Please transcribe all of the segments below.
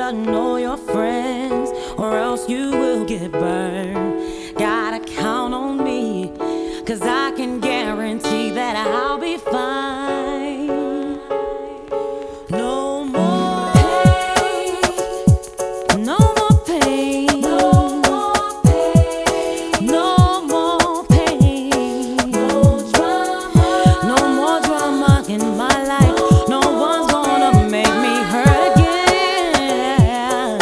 gotta know your friends, or else you will get burned. Gotta count on me, 'cause I can guarantee that I'll be fine. No more pain, no more pain, no more pain, no more pain, no drama, no more drama in my life. No one's gonna make me hurt again.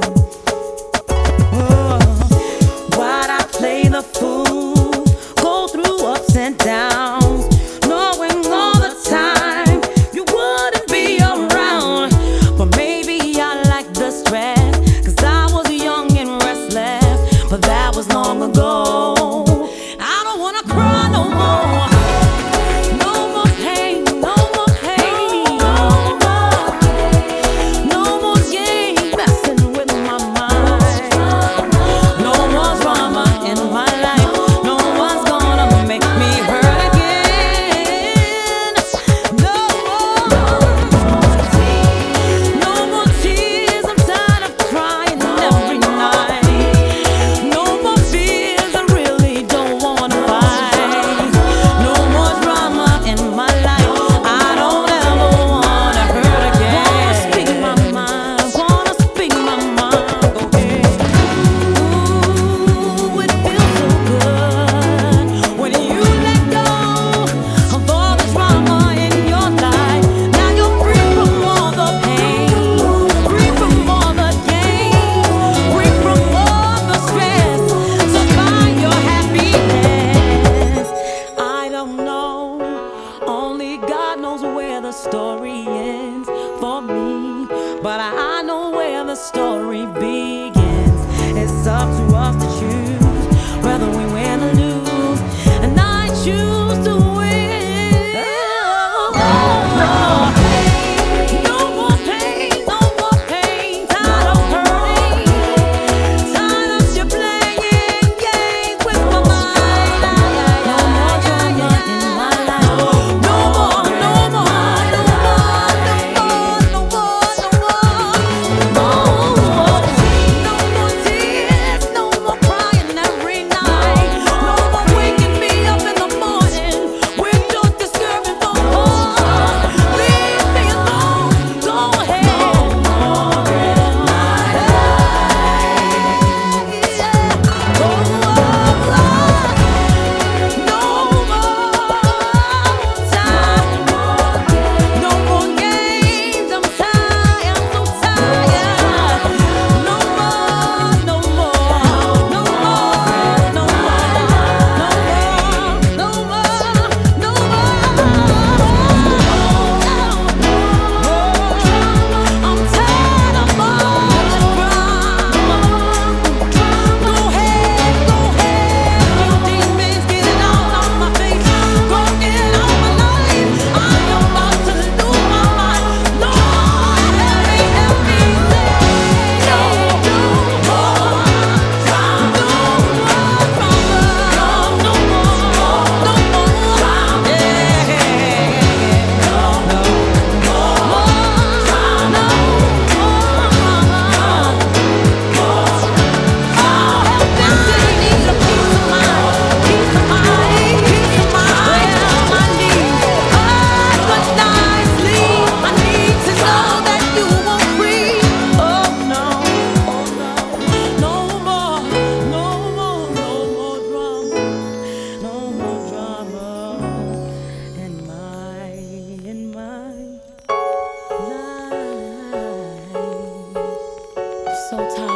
Oh, why'd I play the fool, go through ups and downs, knowing all the time you wouldn't be around? But maybe I like the stress, 'cause I was young and restless, but that was long ago. I don't wanna cry no more. No more pain, no more pain, no more, no more game messing with my mind. No more drama in my life. No one's gonna make me hurt again. No more tears. I'm tired of crying every night. No more fears. I really don't wanna fight. No more drama in my life. I don't ever wanna hurt again. Wanna speak my mind. Wanna speak my mind. Go ahead. Ooh, it feels so good when you let go of all the drama in your life. Now you're free from all the pain, free from all the gain, free from all the stress. So find your happiness. I don't know, only God knows where the story ends for me, but I know where the story begins. It's up to us to choose whether we win or lose, and I choose to win. No more pain, no more pain. Tired of hurting, tired of you playing games with my mind. No more drama in my life. No more, no more, no more, no more, no more, no more. No more tears, no more crying every night. No more waking me up in the morning with your disturbing phone calls. Leave me alone, go ahead. No more in my life. Yeah. Oh, no more time. No more games. I'm tired. I'm so tired. No more, no more, no more, no more, no more, no more. I'm tired of all this drama. Go ahead, you demons, get it out of my face. Go get it out of my life. I am about to lose my mind. Lord, help me say no more drama. No more drama. No more, no more. Yeah. No more drama. No more drama. So tired.